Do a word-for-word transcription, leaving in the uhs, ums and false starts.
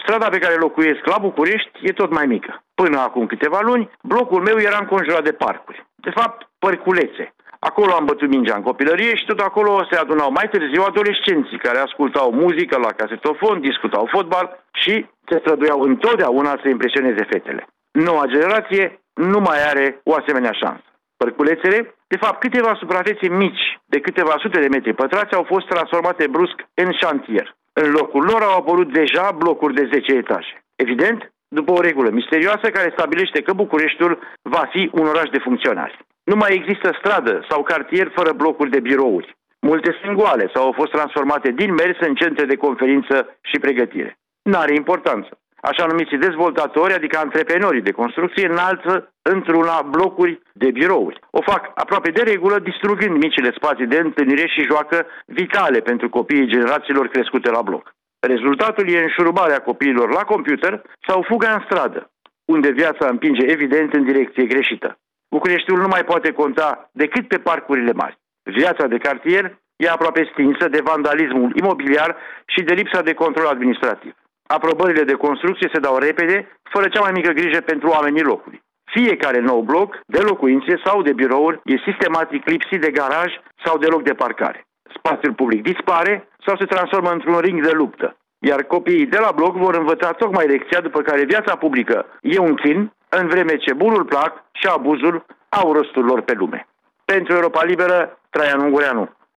strada pe care locuiesc la București e tot mai mică. Până acum câteva luni, blocul meu era înconjurat de parcuri. De fapt, părculețe. Acolo am bătut mingea în copilărie și tot acolo se adunau mai târziu adolescenții care ascultau muzică la casetofon, discutau fotbal și se străduiau întotdeauna să impresioneze fetele. Noua generație nu mai are o asemenea șansă. Părculețele, de fapt câteva suprafețe mici de câteva sute de metri pătrați, au fost transformate brusc în șantier. În locul lor au apărut deja blocuri de zece etaje. Evident, după o regulă misterioasă care stabilește că Bucureștiul va fi un oraș de funcționari. Nu mai există stradă sau cartier fără blocuri de birouri. Multe sunt goale sau au fost transformate din mers în centre de conferință și pregătire. N-are importanță. Așa numiții dezvoltatori, adică antreprenorii de construcție, înalță într-una blocuri de birouri. O fac aproape de regulă, distrugând micile spații de întâlnire și joacă vitale pentru copiii generațiilor crescute la bloc. Rezultatul e înșurubarea copiilor la computer sau fuga în stradă, unde viața împinge evident în direcție greșită. Bucureștiul nu mai poate conta decât pe parcurile mari. Viața de cartier e aproape stinsă de vandalismul imobiliar și de lipsa de control administrativ. Aprobările de construcție se dau repede, fără cea mai mică grijă pentru oamenii locului. Fiecare nou bloc de locuințe sau de birouri e sistematic lipsit de garaj sau de loc de parcare. Spațiul public dispare sau se transformă într-un ring de luptă, iar copiii de la bloc vor învăța tocmai lecția după care viața publică e un chin, în vreme ce bunul plac și abuzul au rostul lor pe lume. Pentru Europa Liberă, Traian Ungureanu.